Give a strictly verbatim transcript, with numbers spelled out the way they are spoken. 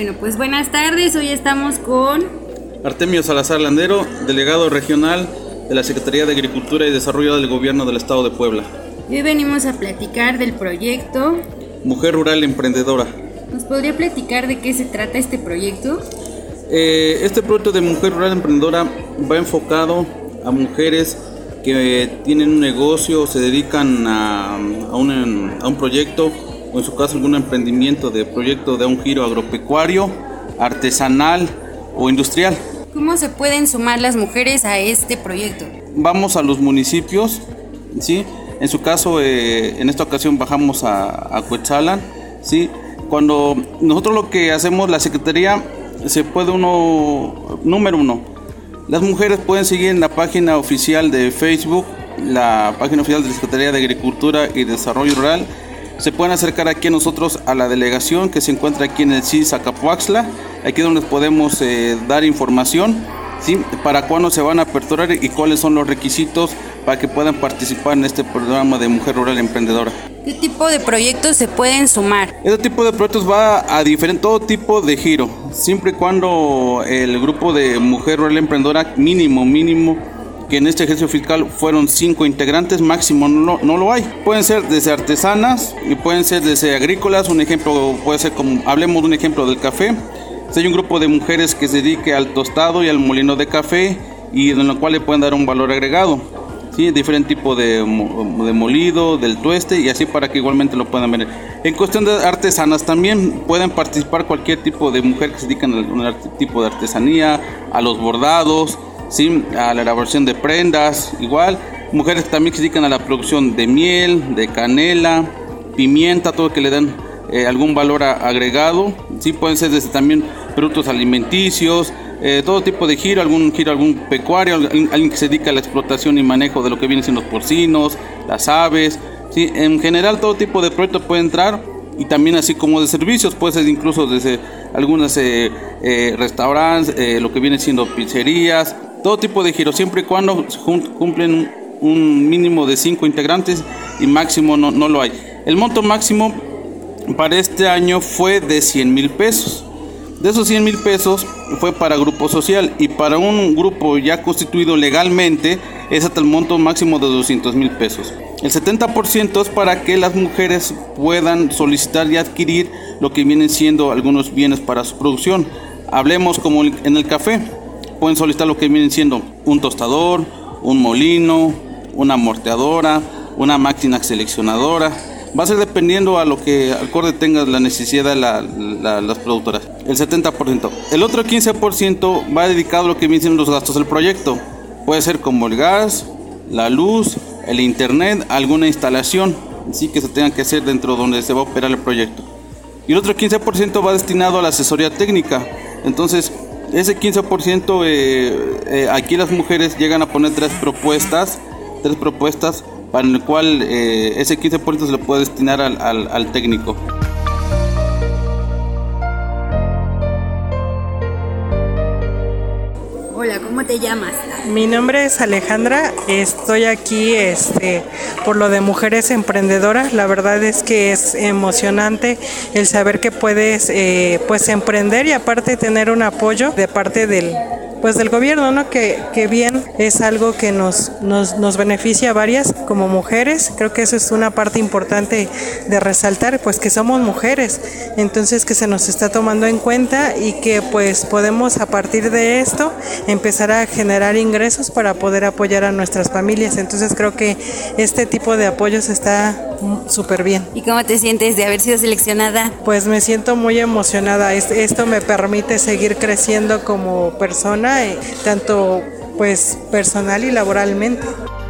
Bueno, pues buenas tardes, hoy estamos con Artemio Salazar Landero, delegado regional de la Secretaría de Agricultura y Desarrollo del Gobierno del Estado de Puebla. Y hoy venimos a platicar del proyecto Mujer Rural Emprendedora. ¿Nos podría platicar de qué se trata este proyecto? Eh, este proyecto de Mujer Rural Emprendedora va enfocado a mujeres que tienen un negocio o se dedican a, a, un, a un proyecto, o en su caso algún emprendimiento de proyecto de un giro agropecuario, artesanal o industrial. ¿Cómo se pueden sumar las mujeres a este proyecto? Vamos a los municipios, ¿sí? En su caso, eh, en esta ocasión bajamos a, a Cuetzalan, ¿sí? Cuando nosotros lo que hacemos, la Secretaría, se puede uno, número uno, las mujeres pueden seguir en la página oficial de Facebook, la página oficial de la Secretaría de Agricultura y Desarrollo Rural. Se pueden acercar aquí a nosotros a la delegación que se encuentra aquí en el C I S Acapuaxtla, aquí donde podemos eh, dar información, ¿sí? Para cuándo se van a aperturar y cuáles son los requisitos para que puedan participar en este programa de Mujer Rural Emprendedora. ¿Qué tipo de proyectos se pueden sumar? Este tipo de proyectos va a diferente, todo tipo de giro, siempre y cuando el grupo de Mujer Rural Emprendedora mínimo, mínimo, que en este ejercicio fiscal fueron cinco integrantes, máximo no, no lo hay. Pueden ser desde artesanas y pueden ser desde agrícolas. Un ejemplo puede ser, como hablemos de un ejemplo del café. Si hay un grupo de mujeres que se dedique al tostado y al molino de café y en lo cual le pueden dar un valor agregado, ¿sí? Diferente tipo de, de molido, del tueste y así para que igualmente lo puedan ver. En cuestión de artesanas también pueden participar cualquier tipo de mujer que se dedican a algún tipo de artesanía, a los bordados, ¿sí? A la elaboración de prendas, igual, mujeres que también se dedican a la producción de miel, de canela, pimienta, todo que le dan eh, algún valor a, agregado, ¿sí? Pueden ser desde también productos alimenticios, eh, todo tipo de giro, algún giro, algún pecuario, alguien, alguien que se dedica a la explotación y manejo de lo que vienen siendo los porcinos, las aves, ¿sí? En general todo tipo de proyectos puede entrar y también así como de servicios, puede ser incluso desde algunos eh, eh, restaurantes, eh, lo que viene siendo pizzerías, todo tipo de giros, siempre y cuando cumplen un mínimo de cinco integrantes y máximo no, no lo hay. El monto máximo para este año fue de cien mil pesos. De esos cien mil pesos fue para grupo social y para un grupo ya constituido legalmente es hasta el monto máximo de doscientos mil pesos. El setenta por ciento es para que las mujeres puedan solicitar y adquirir lo que vienen siendo algunos bienes para su producción. Hablemos como en el café. Pueden solicitar lo que vienen siendo un tostador, un molino, una morteadora, una máquina seleccionadora. Va a ser dependiendo a lo que acorde tenga la necesidad de la, la, las productoras. El setenta por ciento. El otro quince por ciento va dedicado a lo que vienen siendo los gastos del proyecto. Puede ser como el gas, la luz, el internet, alguna instalación, sí, que se tenga que hacer dentro donde se va a operar el proyecto. Y el otro quince por ciento va destinado a la asesoría técnica. Entonces, ese quince por ciento, eh, eh, aquí las mujeres llegan a poner tres propuestas, tres propuestas para el cual eh, ese quince por ciento se le puede destinar al, al, al técnico. Hola, ¿cómo te llamas? Mi nombre es Alejandra, estoy aquí este, por lo de Mujeres Emprendedoras. La verdad es que es emocionante el saber que puedes eh, pues emprender y aparte tener un apoyo de parte del pues del gobierno, ¿no? Que, que bien es algo que nos, nos, nos beneficia a varias como mujeres. Creo que eso es una parte importante de resaltar, pues que somos mujeres, entonces que se nos está tomando en cuenta y que pues podemos a partir de esto empezar a generar ingresos para poder apoyar a nuestras familias. Entonces creo que este tipo de apoyos está súper bien. ¿Y cómo te sientes de haber sido seleccionada? Pues me siento muy emocionada. Esto me permite seguir creciendo como persona, tanto pues personal y laboralmente.